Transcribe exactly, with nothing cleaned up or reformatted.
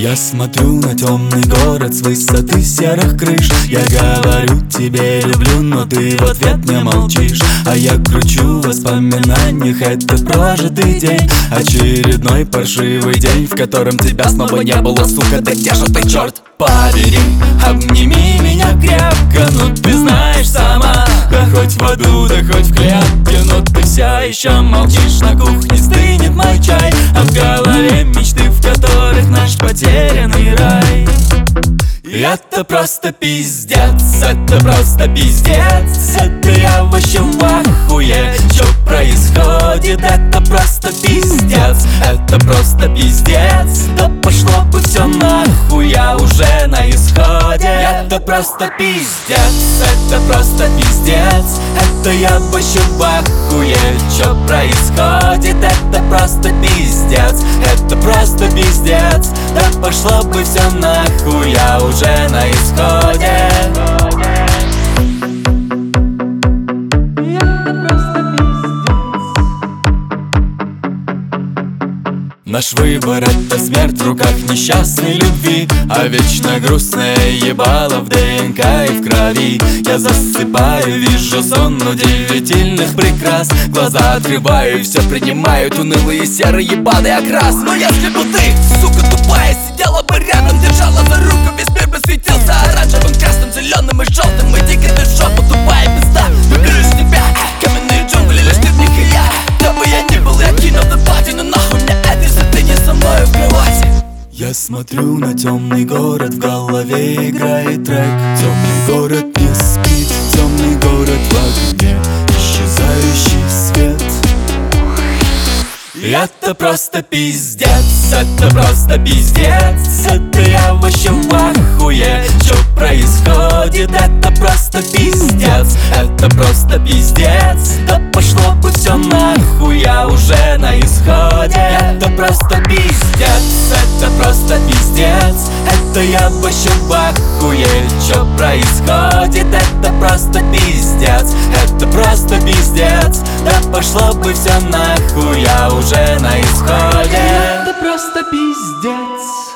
Я смотрю на темный город с высоты серых крыш. Я говорю тебе люблю, но ты в ответ не молчишь. А я кручу в воспоминаниях этот прожитый день. Очередной паршивый день, в котором тебя снова не было, сука, да где же ты, черт побери? Обними меня крепко, ну ты знаешь сама. Да хоть в аду, да хоть в клетке, но ты все еще молчишь. На кухне стынет мой чай, а в голове мечты, в которых наш потерянный рай. И это просто пиздец, это просто пиздец. Это я вообще в ахуе, что происходит? Это просто пиздец, это просто пиздец. Да пошло бы все нахуй, я уже на исходе. Это просто пиздец, это просто пиздец. Это я вообще в ахуе, что происходит? Это просто пиздец, это просто пиздец. Да пошло бы все нахуй, я уже на исходе. Наш выбор — это смерть в руках несчастной любви. А вечно грустное ебало в ДНК и в крови. Я засыпаю, вижу сон удивительных прекрас. Глаза открываю и все принимают унылый серый ебаный окрас. Но если бы ты, сука тупая, сидела бы рядом, держала за руку, весь мир бы светился оранжевым, красным, зеленым и желтым. И дико ты жопа, тупая пизда. Люблю лишь тебя, каменные джунгли, лишь ты в них и я. Где бы я ни был, я кинул на пати, но нахуй мне это, если ты не со мной в кровати. Я смотрю на темный город, в голове играет трек. Темный город не спит, темный город в огне, исчезающий свет. И это просто пиздец, это просто пиздец. Это я вообще в ахуе, что происходит? Это просто пиздец, это просто пиздец. Да пошло бы все нахуй, я уже на исходе. Это просто пиздец, это просто пиздец. Это я вообще в ахуе, что происходит? Это просто пиздец, это просто пиздец. Да пошло бы все нахуй, я уже на исходе. Это просто пиздец.